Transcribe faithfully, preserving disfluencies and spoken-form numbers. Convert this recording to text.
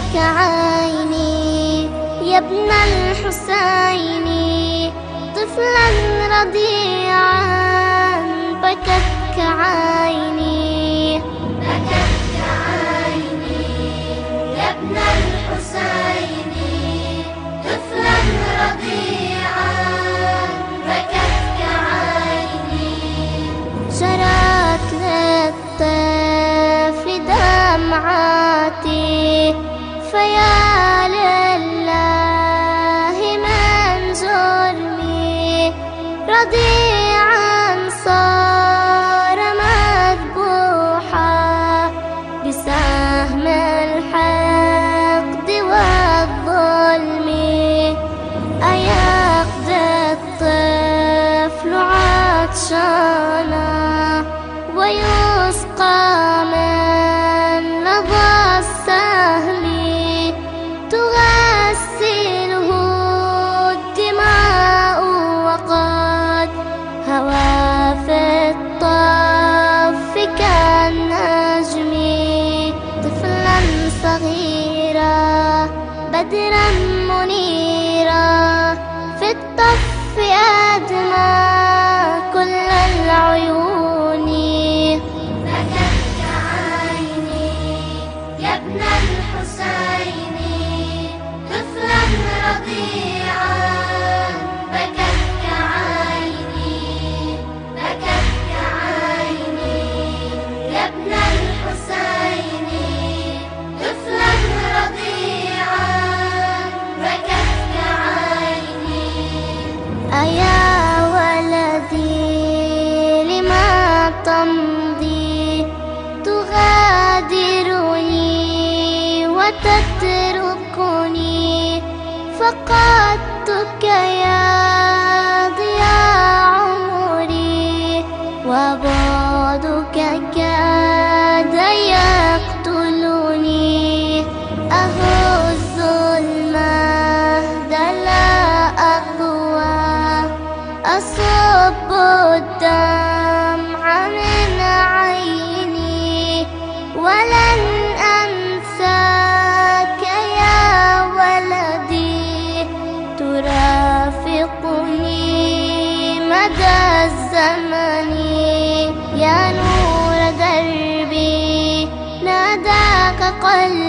بكتك عيني يا ابن الحسين، طفلا رضيعا بكتك عيني، بكتك عيني يا ابن الحسين، طفلا رضيعا بكتك عيني. جرت للطفل دمعاتي فيا لله من جرمي، رضيعا صار مذبوحا بسهم الحقد والظلم. أيقضي الطفل عطشانا ويسقى من لظى السهم، تغسله الدماء وقد هوى في الطف كالنجم. طفلا صغيرا بدرا منيرا في الطف أدمى كل العيون. بكتك عيني يا ابن الحسين، طفلا رضيعا بكتك عيني، بكتك عيني يا ابن الحسين، طفلا رضيعا بكتك عيني. أيا ولدي لما تمضي تغادرني وتتركني، فقدتك يا ضياء عمري وبعدك كاد يقتلني. أهز المهد لا أقوى، أصب الدمع من عيني، ولن أنساك يا ولدي، ترافقني مدى الزمن. يا نور دربي ناداك قلبي